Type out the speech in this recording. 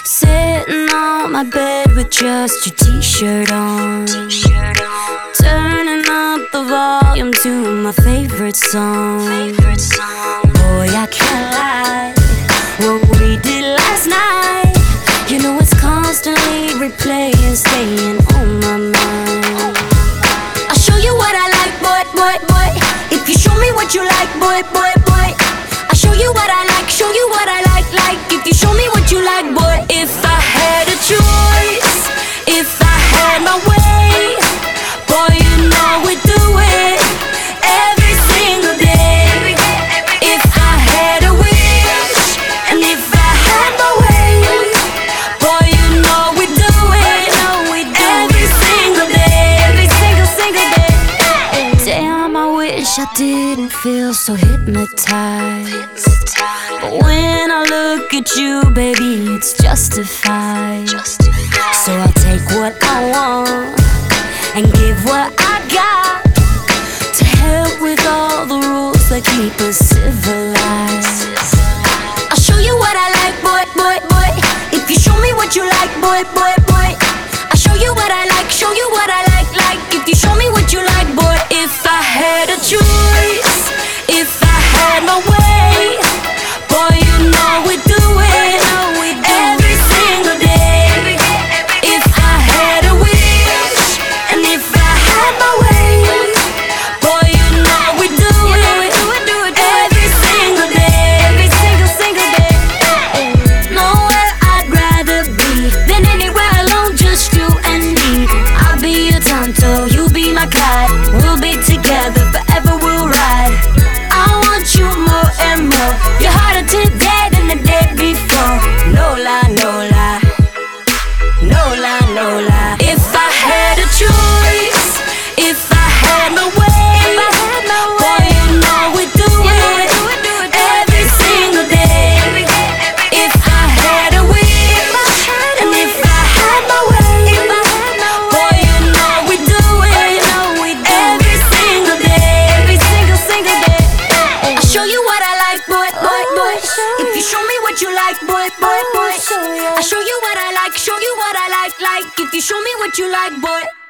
Sitting on my bed with just your t-shirt on, turning up the volume to my favorite song. Boy, I can't lie, what we did last night, you know it's constantly replaying, staying on my mind. I'll show you what I like, boy, boy, boy. If you show me what you like, boy, boy, boy. I'll show you what I like, show you what I like. If you show me what you like, boy. If I had a choice, if I had my way, boy, you know we'd do it every single day. If I had a wish, and if I had my way, boy, you know we'd do it every single day. Every single day. Damn, I wish I didn't feel so hypnotized. But when I look at you, baby, it's justified. So I'll take what I want and give what I got, to help with all the rules that keep us civilized. I'll show you what I like, boy, boy, boy. If you show me what you like, boy, boy, boy. I'll show you what I like, show you what I like. If you show me what you like, boy. If I had a choice, if I had my way, boy, you know we'd do it every single day. If I had a wish, and if I had my way, boy, you know we'd do it every single day. Every single day. Nowhere I'd rather be than anywhere alone, just you and me. I'll be your Tonto, you be my Clyde. We'll be together forever, we'll ride. I want you more and more. You're harder today than the day before. No lie, no lie. No lie, no lie. If I had a choice, if I had my way, boy, you know we'd do it every single day. If I had a wish, and if I had my way, boy, you know we'd do it every single day. Every single day. I'll show you what I like, boy, boy, boy. If you show me what you like, boy, boy, boy. I'll show you what I like, show you what I like. If you show me what you like, boy.